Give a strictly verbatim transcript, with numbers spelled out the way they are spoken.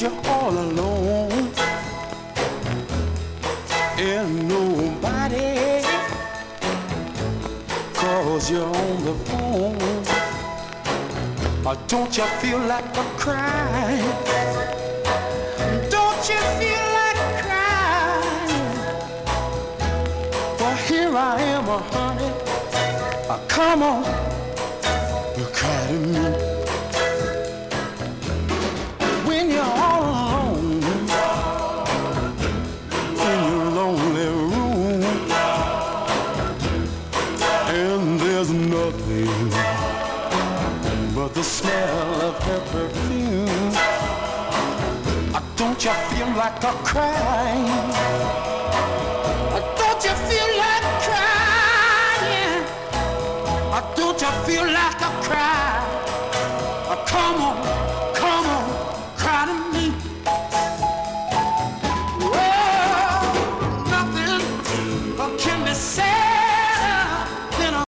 you're all alone and nobody calls you on the phone? Or don't you feel like a crying? Don't you feel like crying? Well, here I am, uh, honey. Uh, come on, you cry to me. When you're all alone in your lonely room, and there's nothing but the smell of her perfume. Uh, Don't you feel like a crying? Uh, Don't you feel like crying? Uh, Don't you feel like a cry? Uh, Come on.